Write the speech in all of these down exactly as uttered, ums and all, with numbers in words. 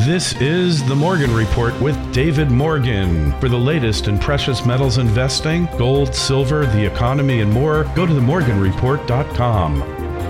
This is The Morgan Report with David Morgan. For the latest in precious metals investing, gold, silver, the economy, and more, go to the morgan report dot com.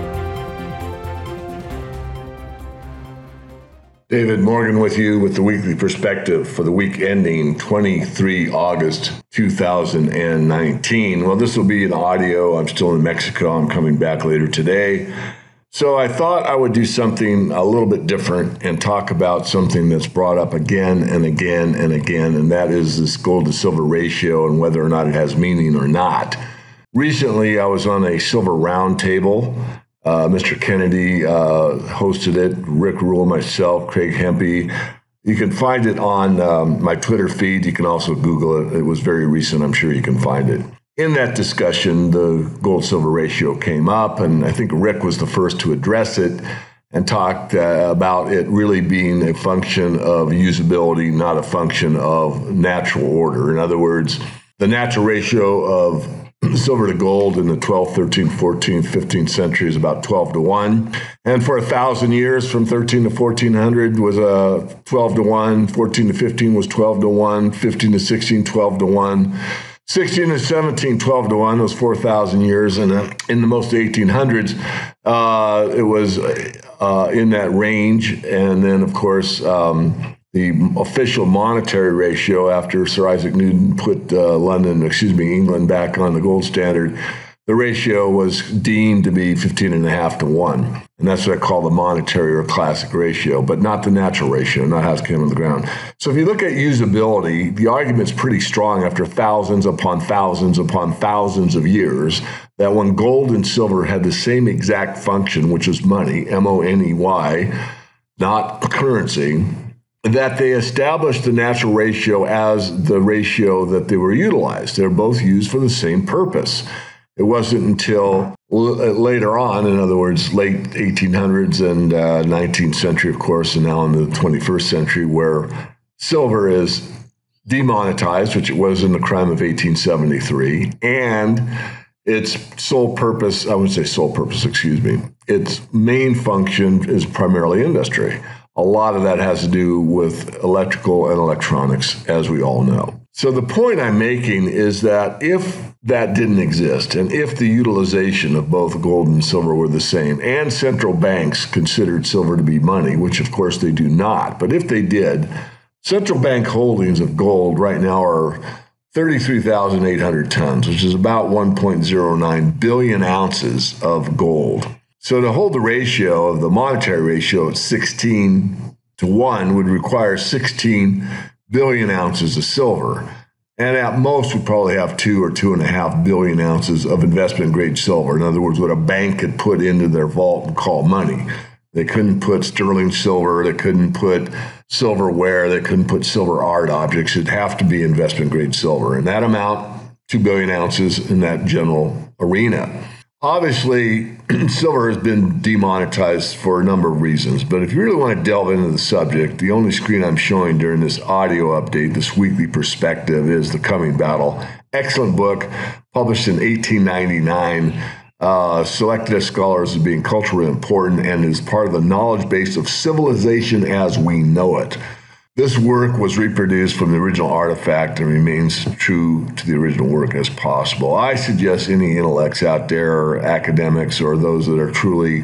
David Morgan with you with the weekly perspective for the week ending the twenty-third of August, two thousand nineteen. Well, this will be an audio. I'm still in Mexico. I'm coming back later today. So I thought I would do something a little bit different and talk about something that's brought up again and again and again, and that is this gold to silver ratio and whether or not it has meaning or not. Recently, I was on a silver roundtable. Uh, Mister Kennedy uh, hosted it, Rick Rule, myself, Craig Hempy. You can find it on um, my Twitter feed. You can also Google it. It was very recent. I'm sure you can find it. In that discussion, the gold-silver ratio came up, and I think Rick was the first to address it and talked uh, about it really being a function of usability, not a function of natural order. In other words, the natural ratio of silver to gold in the twelfth, thirteenth, fourteenth, fifteenth century is about twelve to one. And for a thousand years, from thirteen to fourteen hundred was uh, twelve to one, fourteen to fifteen was twelve to one, fifteen to sixteen, twelve to one. sixteen to seventeen, twelve to one was four thousand years. And uh, in the most eighteen hundreds, uh, it was uh, in that range. And then, of course, um, the official monetary ratio after Sir Isaac Newton put uh, London, excuse me, England back on the gold standard, the ratio was deemed to be fifteen and a half to one. And that's what I call the monetary or classic ratio, but not the natural ratio, not how it came on the ground. So if you look at usability, the argument's pretty strong after thousands upon thousands upon thousands of years that when gold and silver had the same exact function, which was money, M O N E Y, not currency, that they established the natural ratio as the ratio that they were utilized. They're both used for the same purpose. It wasn't until l- later on, in other words, late eighteen hundreds and uh, nineteenth century, of course, and now in the twenty-first century, where silver is demonetized, which it was in the crime of eighteen seventy-three, and its sole purpose, I would say sole purpose, excuse me, its main function is primarily industry. A lot of that has to do with electrical and electronics, as we all know. So the point I'm making is that if that didn't exist, and if the utilization of both gold and silver were the same, and central banks considered silver to be money, which of course they do not, but if they did, central bank holdings of gold right now are thirty-three thousand eight hundred tons, which is about one point zero nine billion ounces of gold. So to hold the ratio of the monetary ratio at sixteen to one would require sixteen billion ounces of silver. And at most, we probably have two or two and a half billion ounces of investment grade silver. In other words, what a bank could put into their vault and call money. They couldn't put sterling silver. They couldn't put silverware. They couldn't put silver art objects. It'd have to be investment grade silver. And that amount, two billion ounces in that general arena. Obviously, silver has been demonetized for a number of reasons, but if you really want to delve into the subject, the only screen I'm showing during this audio update, this weekly perspective, is The Coming Battle. Excellent book, published in eighteen ninety-nine, uh, selected as scholars as being culturally important and is part of the knowledge base of civilization as we know it. This work was reproduced from the original artifact and remains true to the original work as possible. I suggest any intellects out there, or academics, or those that are truly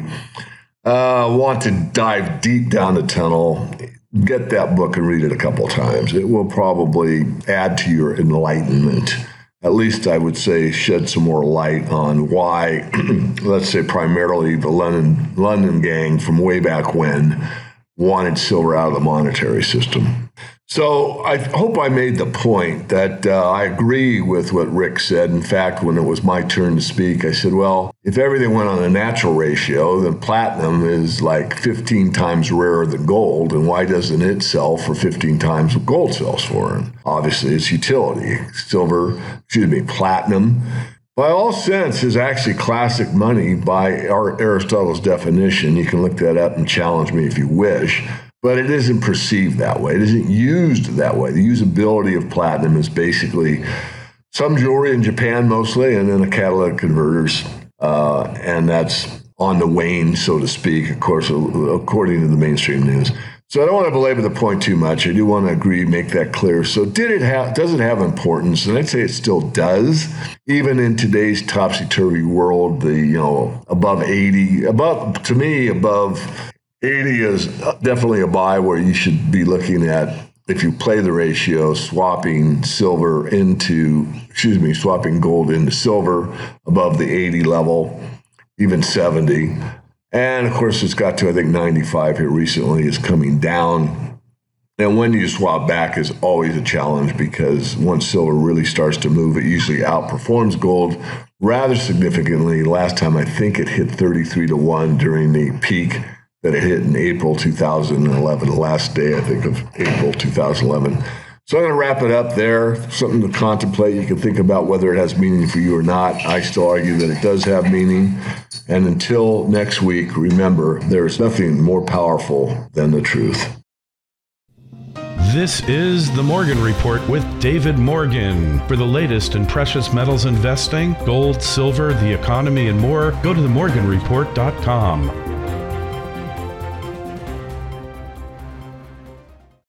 uh, want to dive deep down the tunnel, get that book and read it a couple times. It will probably add to your enlightenment. At least I would say shed some more light on why, let's say primarily the London, London gang from way back when wanted silver out of the monetary system. So I hope I made the point that uh, I agree with what Rick said. In fact, when it was my turn to speak, I said, well, if everything went on a natural ratio, then platinum is like fifteen times rarer than gold. And why doesn't it sell for fifteen times what gold sells for? And obviously, it's utility. Silver, excuse me, platinum, by all sense, is actually classic money by our Aristotle's definition. You can look that up and challenge me if you wish, but it isn't perceived that way. It isn't used that way. The usability of platinum is basically some jewelry in Japan mostly, and then a catalytic converters, uh, and that's on the wane, so to speak, of course, according to the mainstream news. So I don't want to belabor the point too much. I do want to agree, make that clear. So did it have, does it have importance? And I'd say it still does. Even in today's topsy-turvy world, the, you know, above eighty, above, to me, above eighty is definitely a buy where you should be looking at, if you play the ratio, swapping silver into, excuse me, swapping gold into silver above the eighty level, even seventy. And of course, it's got to, I think, ninety-five here recently. Is coming down. And when you swap back is always a challenge, because once silver really starts to move, it usually outperforms gold rather significantly. Last time, I think it hit thirty-three to one during the peak that it hit in April two thousand eleven, the last day, I think, of April two thousand eleven. So I'm going to wrap it up there. Something to contemplate. You can think about whether it has meaning for you or not. I still argue that it does have meaning. And until next week, remember, there is nothing more powerful than the truth. This is The Morgan Report with David Morgan. For the latest in precious metals investing, gold, silver, the economy, and more, go to the morgan report dot com.